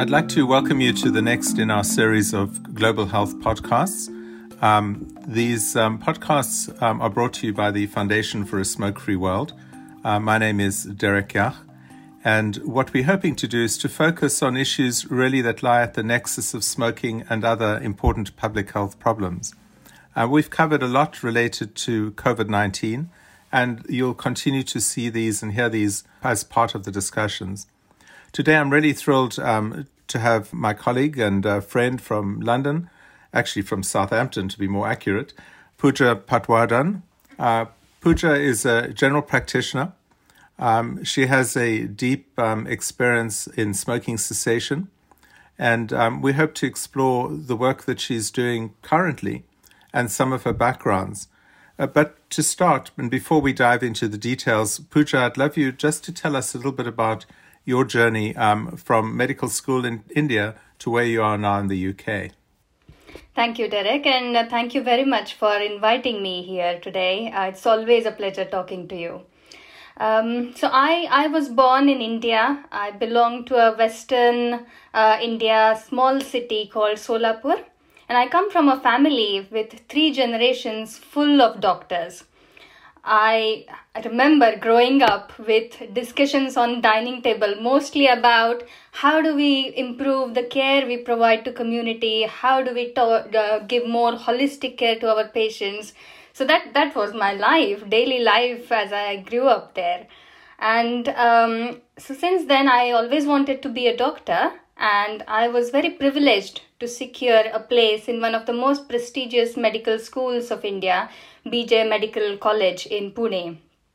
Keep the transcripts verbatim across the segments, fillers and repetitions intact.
I'd like to welcome you to the next in our series of Global Health podcasts. Um, these um, podcasts um, are brought to you by the Foundation for a Smoke-Free World. Uh, my name is Derek Yach, and what we're hoping to do is to focus on issues really that lie at the nexus of smoking and other important public health problems. Uh, we've covered a lot related to covid nineteen, and you'll continue to see these and hear these as part of the discussions. Today, I'm really thrilled um, to have my colleague and uh, friend from London, actually from Southampton to be more accurate, Pooja Patwardhan. Uh, Pooja is a general practitioner. Um, she has a deep um, experience in smoking cessation, and um, we hope to explore the work that she's doing currently and some of her backgrounds. Uh, but to start, and before we dive into the details, Pooja, I'd love you just to tell us a little bit about your journey um, from medical school in India to where you are now in the U K. Thank you, Derek, and uh, thank you very much for inviting me here today. Uh, it's always a pleasure talking to you. Um, so I, I was born in India. I belong to a Western uh, India small city called Solapur, and I come from a family with three generations full of doctors. I remember growing up with discussions on dining table mostly about how do we improve the care we provide to community, how do we to- uh, give more holistic care to our patients. So that, that was my life, daily life as I grew up there. And um, so since then I always wanted to be a doctor, and I was very privileged to secure a place in one of the most prestigious medical schools of India, B J Medical College in Pune.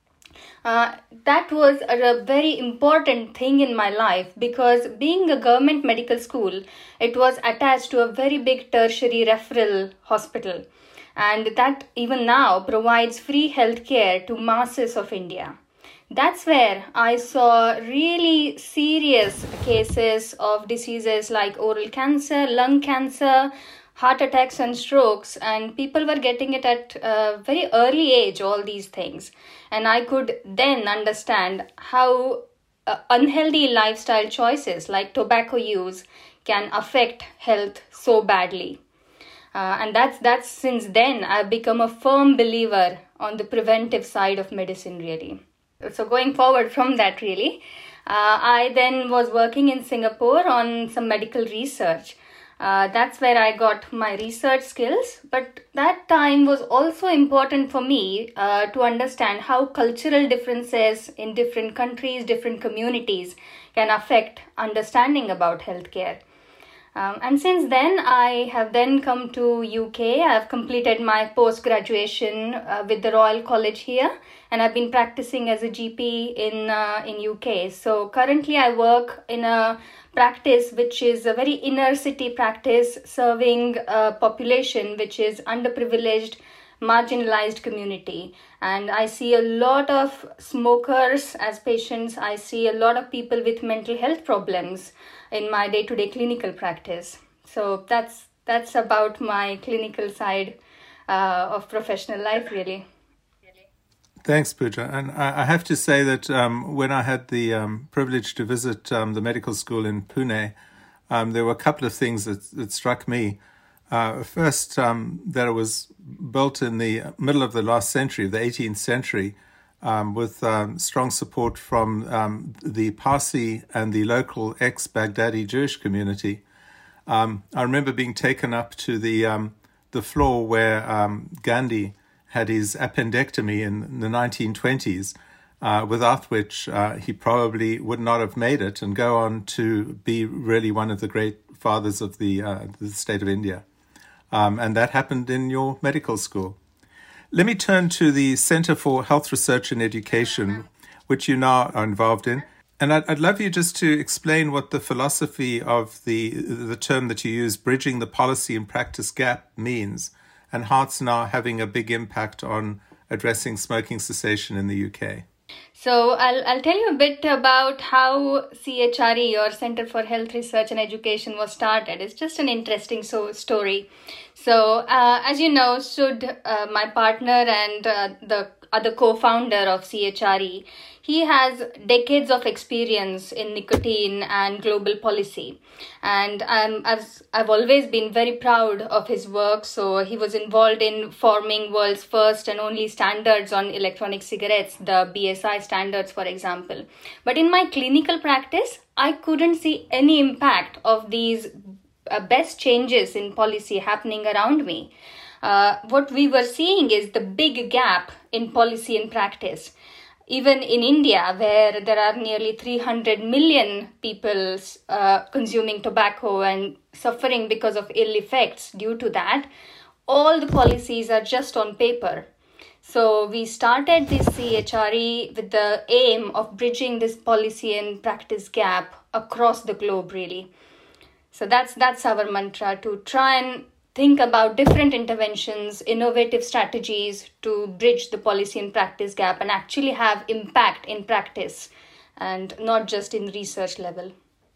Uh, that was a, a very important thing in my life because being a government medical school, it was attached to a very big tertiary referral hospital. And that even now provides free healthcare to masses of India. That's where I saw really serious cases of diseases like oral cancer, lung cancer, heart attacks and strokes, and people were getting it at a very early age, all these things. And I could then understand how uh, unhealthy lifestyle choices like tobacco use can affect health so badly. Uh, and that's that's since then I've become a firm believer on the preventive side of medicine, really. So going forward from that, really, uh, I then was working in Singapore on some medical research. Uh, that's where I got my research skills. But that time was also important for me uh, to understand how cultural differences in different countries, different communities can affect understanding about healthcare. Um, and since then, I have then come to U K. I have completed my post-graduation uh, with the Royal College here, and I've been practicing as a G P in uh, in U K. So currently I work in a practice which is a very inner city practice serving a population which is underprivileged, marginalized community. And I see a lot of smokers as patients. I see a lot of people with mental health problems in my day-to-day clinical practice. So that's that's about my clinical side uh, of professional life, really. Thanks, Pooja. And I have to say that um, when I had the um, privilege to visit um, the medical school in Pune, um, there were a couple of things that, that struck me. Uh, first, um, that it was built in the middle of the last century, the eighteenth century, um, with um, strong support from um, the Parsi and the local ex-Baghdadi Jewish community. Um, I remember being taken up to the um, the floor where um, Gandhi had his appendectomy in the nineteen twenties, uh, without which uh, he probably would not have made it and go on to be really one of the great fathers of the, uh, the state of India. Um, and that happened in your medical school. Let me turn to the Center for Health Research and Education, which you now are involved in. And I'd, I'd love you just to explain what the philosophy of the the term that you use, bridging the policy and practice gap, means, and how it's now having a big impact on addressing smoking cessation in the U K. So I'll I'll tell you a bit about how C H R E, or Center for Health Research and Education, was started. It's just an interesting so story. So uh, as you know, Sud, uh, my partner and uh, the other co-founder of C H R E, He has decades of experience in nicotine and global policy. And um, I've, I've always been very proud of his work. So he was involved in forming world's first and only standards on electronic cigarettes, the B S I standards, for example. But in my clinical practice, I couldn't see any impact of these uh, best changes in policy happening around me. Uh, what we were seeing is the big gap in policy and practice. Even in India, where there are nearly three hundred million people uh, consuming tobacco and suffering because of ill effects due to that, all the policies are just on paper. So we started this C H R E with the aim of bridging this policy and practice gap across the globe, really. So that's that's our mantra, to try and think about different interventions, innovative strategies to bridge the policy and practice gap and actually have impact in practice and not just in research level.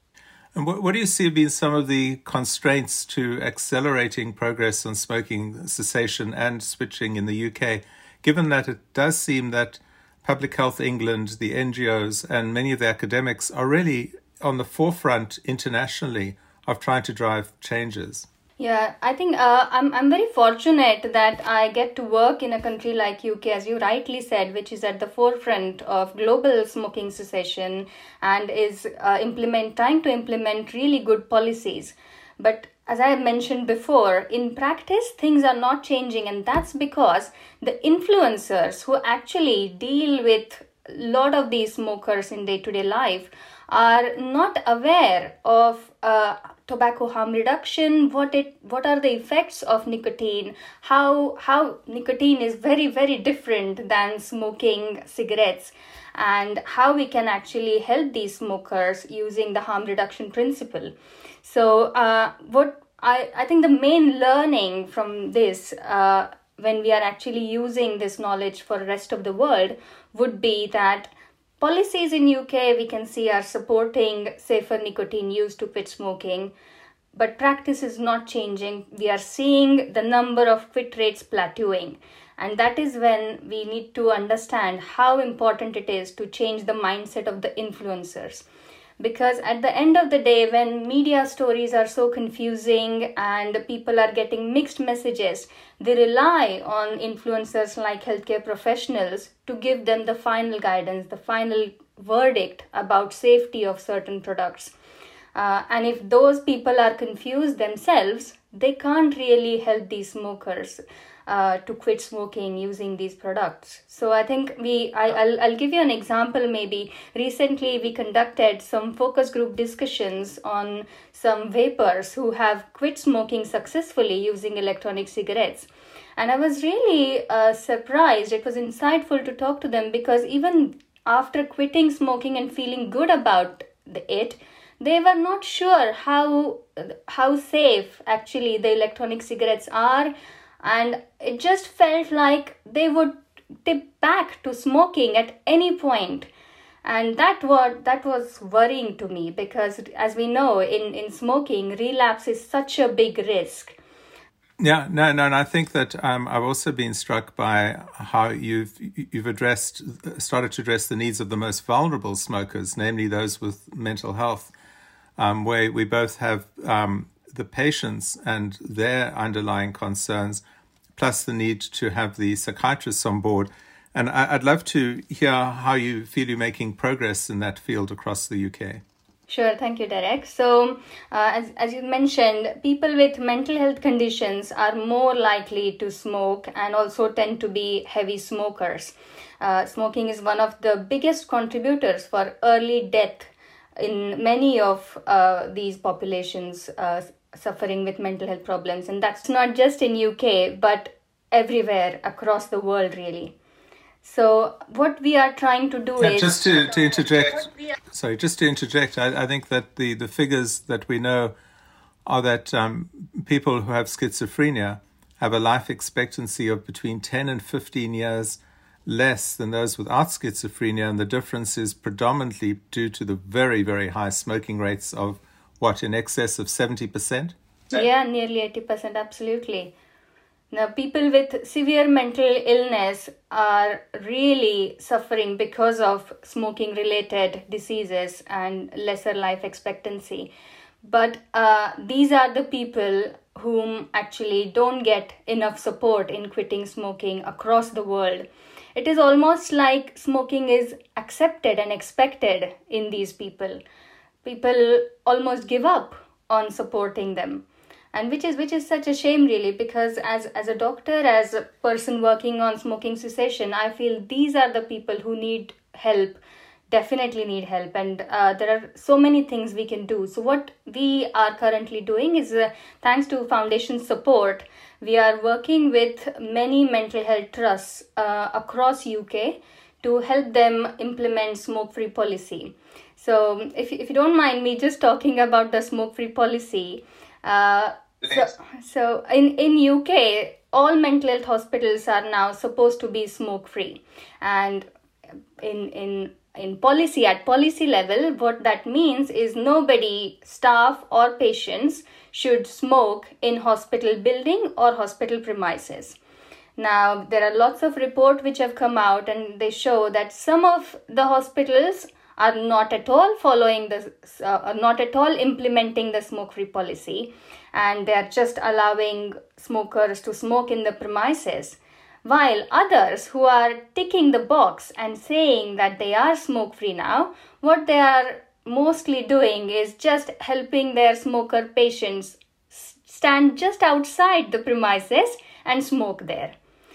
And what, what do you see have been some of the constraints to accelerating progress on smoking cessation and switching in the U K, given that it does seem that Public Health England, the N G Os, and many of the academics are really on the forefront internationally of trying to drive changes? Yeah, I think uh, I'm I'm very fortunate that I get to work in a country like U K, as you rightly said, which is at the forefront of global smoking cessation and is uh, implement trying to implement really good policies. But as I have mentioned before, in practice, things are not changing, and that's because the influencers who actually deal with a lot of these smokers in day-to-day life are not aware of uh, tobacco harm reduction, what it what are the effects of nicotine, how how nicotine is very, very different than smoking cigarettes, and how we can actually help these smokers using the harm reduction principle. So uh, what I, I think the main learning from this, uh, when we are actually using this knowledge for the rest of the world, would be that policies in U K we can see are supporting safer nicotine use to quit smoking, but practice is not changing. We are seeing the number of quit rates plateauing, and that is when we need to understand how important it is to change the mindset of the influencers. Because at the end of the day, when media stories are so confusing and people are getting mixed messages, they rely on influencers like healthcare professionals to give them the final guidance, the final verdict about safety of certain products. Uh, and if those people are confused themselves, they can't really help these smokers uh, to quit smoking using these products. So I think we, I, I'll, I'll give you an example maybe. Recently, we conducted some focus group discussions on some vapers who have quit smoking successfully using electronic cigarettes. And I was really uh, surprised. It was insightful to talk to them because even after quitting smoking and feeling good about it, they were not sure how how safe actually the electronic cigarettes are, and it just felt like they would tip back to smoking at any point. And that what that was worrying to me, because as we know, in, in smoking, relapse is such a big risk. Yeah, no, no, and I think that um, I've also been struck by how you've you've addressed, started to address the needs of the most vulnerable smokers, namely those with mental health, um, where we both have um, the patients and their underlying concerns, plus the need to have the psychiatrists on board. And I, I'd love to hear how you feel you're making progress in that field across the U K. Sure, thank you, Derek. So, uh, as, as you mentioned, people with mental health conditions are more likely to smoke and also tend to be heavy smokers. Uh, smoking is one of the biggest contributors for early death in many of uh, these populations uh, suffering with mental health problems. And that's not just in U K, but everywhere across the world, really. So what we are trying to do yeah, is... Just to, to interject, sorry, just to interject, I, I think that the, the figures that we know are that um, people who have schizophrenia have a life expectancy of between ten and fifteen years less than those without schizophrenia, and the difference is predominantly due to the very, very high smoking rates of, what, in excess of seventy percent? Yeah, nearly eighty percent, absolutely. Now, people with severe mental illness are really suffering because of smoking related diseases and lesser life expectancy. But uh, these are the people whom actually don't get enough support in quitting smoking across the world. It is almost like smoking is accepted and expected in these people. People almost give up on supporting them. And which is which is such a shame, really, because as, as a doctor, as a person working on smoking cessation, I feel these are the people who need help, definitely need help. And uh, there are so many things we can do. So what we are currently doing is, uh, thanks to foundation support, we are working with many mental health trusts uh, across U K to help them implement smoke-free policy. So if, if you don't mind me just talking about the smoke-free policy, Uh, so, so in, in U K, all mental health hospitals are now supposed to be smoke-free. And in, in, in policy, at policy level, what that means is nobody, staff or patients, should smoke in hospital building or hospital premises. Now, there are lots of reports which have come out and they show that some of the hospitals are not at all following the, uh, not at all implementing the smoke-free policy, and they are just allowing smokers to smoke in the premises, while others who are ticking the box and saying that they are smoke-free now, what they are mostly doing is just helping their smoker patients stand just outside the premises and smoke there.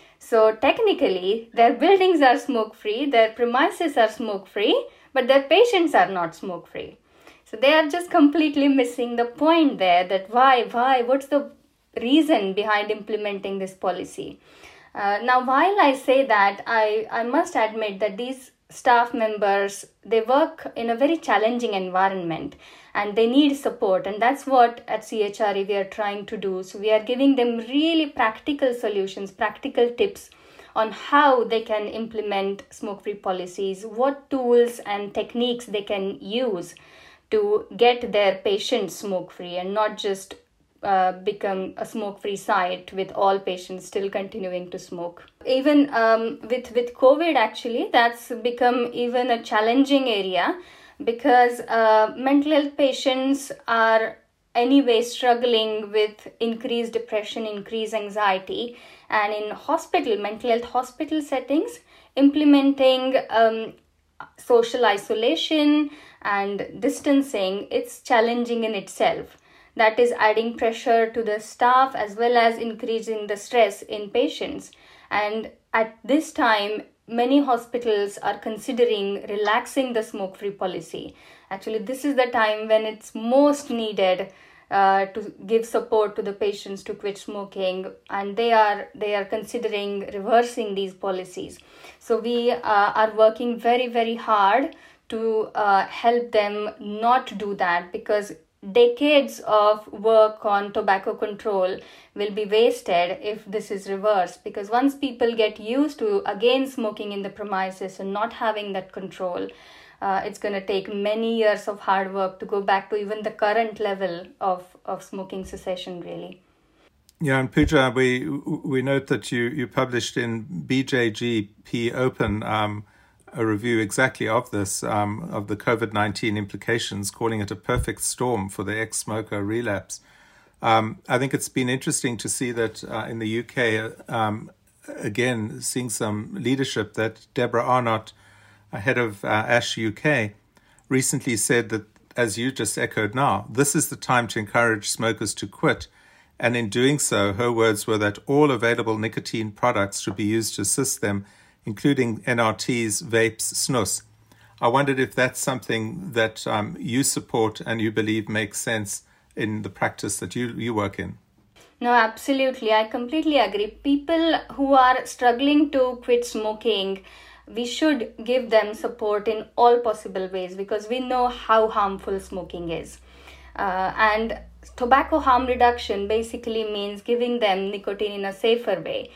So technically, their buildings are smoke-free, their premises are smoke-free, but their patients are not smoke-free. So they are just completely missing the point there, that why, why, what's the reason behind implementing this policy? Uh, now, while I say that, I, I must admit that these staff members, they work in a very challenging environment and they need support. And that's what at C H R E we are trying to do. So we are giving them really practical solutions, practical tips on how they can implement smoke-free policies, what tools and techniques they can use to get their patients smoke-free and not just uh, become a smoke-free site with all patients still continuing to smoke. Even um, with, with COVID, actually, that's become even a challenging area because uh, mental health patients are anyway struggling with increased depression, increased anxiety. And in hospital, mental health hospital settings, implementing um, social isolation and distancing, it's challenging in itself. That is adding pressure to the staff as well as increasing the stress in patients. And at this time, many hospitals are considering relaxing the smoke-free policy. Actually, this is the time when it's most needed Uh, to give support to the patients to quit smoking, and they are they are considering reversing these policies. So we uh, are working very very hard to uh, help them not do that, because decades of work on tobacco control will be wasted if this is reversed, because once people get used to again smoking in the premises and not having that control, Uh, it's going to take many years of hard work to go back to even the current level of, of smoking cessation, really. Yeah, and Pooja, we we note that you, you published in B J G P Open um, a review exactly of this, um, of the COVID nineteen implications, calling it a perfect storm for the ex-smoker relapse. Um, I think it's been interesting to see that uh, in the U K, um, again, seeing some leadership, that Deborah Arnott, head of uh, ASH U K, recently said that, as you just echoed now, this is the time to encourage smokers to quit. And in doing so, her words were that all available nicotine products should be used to assist them, including N R Ts, vapes, snus. I wondered if that's something that um, you support and you believe makes sense in the practice that you, you work in. No, absolutely. I completely agree. People who are struggling to quit smoking, we should give them support in all possible ways, because we know how harmful smoking is. Uh, and tobacco harm reduction basically means giving them nicotine in a safer way.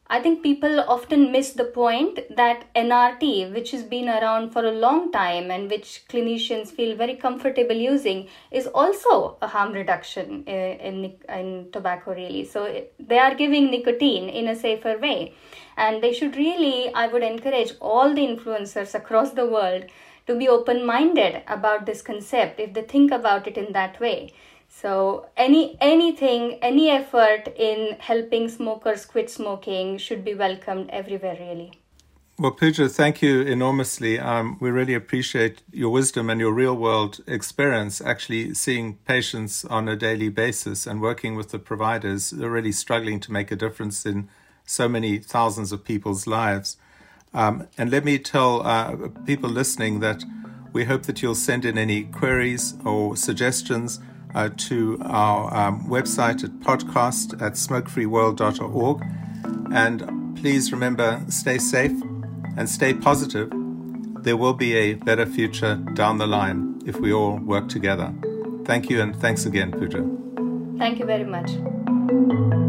I think people often miss the point that N R T, which has been around for a long time and which clinicians feel very comfortable using, is also a harm reduction in, in tobacco, really. So they are giving nicotine in a safer way. And they should really, I would encourage all the influencers across the world to be open-minded about this concept if they think about it in that way. So any anything, any effort in helping smokers quit smoking should be welcomed everywhere, really. Well, Pooja, thank you enormously. Um, we really appreciate your wisdom and your real-world experience, actually seeing patients on a daily basis and working with the providers who are really struggling to make a difference in so many thousands of people's lives. Um, and let me tell uh, people listening that we hope that you'll send in any queries or suggestions Uh, to our um, website at podcast at smoke free world dot org. And please remember, stay safe and stay positive. There will be a better future down the line if we all work together. Thank you, and thanks again, Pooja. Thank you very much.